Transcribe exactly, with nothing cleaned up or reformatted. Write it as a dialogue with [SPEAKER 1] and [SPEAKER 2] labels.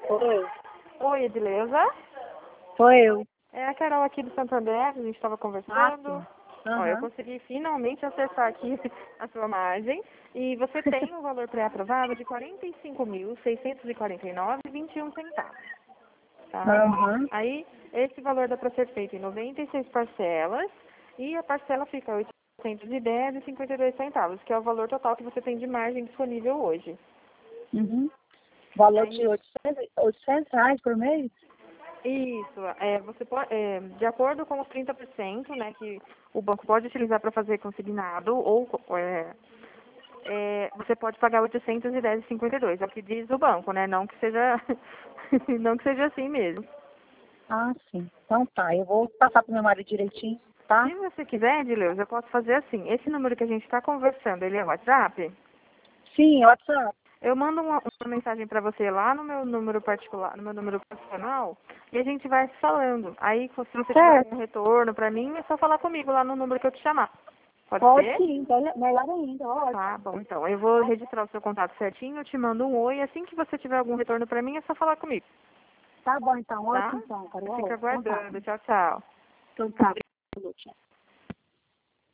[SPEAKER 1] Oi.
[SPEAKER 2] Oi, Edileuza.
[SPEAKER 1] Sou eu.
[SPEAKER 2] É a Carol aqui do Santander, a gente estava conversando.
[SPEAKER 1] Ah, sim.
[SPEAKER 2] Ó, eu
[SPEAKER 1] Aham.
[SPEAKER 2] consegui finalmente acessar aqui a sua margem e você tem um valor pré-aprovado de quarenta e cinco mil, seiscentos e quarenta e nove reais e vinte e um centavos, tá?
[SPEAKER 1] Aham.
[SPEAKER 2] Aí, esse valor dá para ser feito em noventa e seis parcelas e a parcela fica oitocentos e dez reais e cinquenta e dois centavos, que é o valor total que você tem de margem disponível hoje.
[SPEAKER 1] Uhum. Valor de
[SPEAKER 2] Aí,
[SPEAKER 1] oitocentos, oitocentos reais por mês?
[SPEAKER 2] isso, é, você pode, é, de acordo com os trinta por cento, né, que o banco pode utilizar para fazer consignado, ou é, é, você pode pagar oitocentos e dez reais e cinquenta e dois, é o que diz o banco, né, não que seja, não que seja assim mesmo.
[SPEAKER 1] Ah, sim. Então tá, eu vou passar pro meu marido direitinho, tá?
[SPEAKER 2] Se você quiser, Edileuza, eu posso fazer assim, esse número que a gente está conversando, ele é WhatsApp?
[SPEAKER 1] Sim, WhatsApp.
[SPEAKER 2] Eu mando uma, uma mensagem para você lá no meu número particular, no meu número profissional, e a gente vai falando. Aí, se você tiver
[SPEAKER 1] Certo.
[SPEAKER 2] algum retorno para mim, é só falar comigo lá no número que eu te chamar. Pode
[SPEAKER 1] Pode
[SPEAKER 2] ser?
[SPEAKER 1] sim, então, melhor ainda, ótimo.
[SPEAKER 2] Tá bom, então. Eu vou registrar o seu contato certinho, eu te mando um oi. Assim que você tiver algum retorno para mim, é só falar comigo,
[SPEAKER 1] Tá bom então,
[SPEAKER 2] tá?
[SPEAKER 1] ótimo então, Carol.
[SPEAKER 2] Fica
[SPEAKER 1] Então tá.
[SPEAKER 2] aguardando. Tchau, tchau.
[SPEAKER 1] Então tá.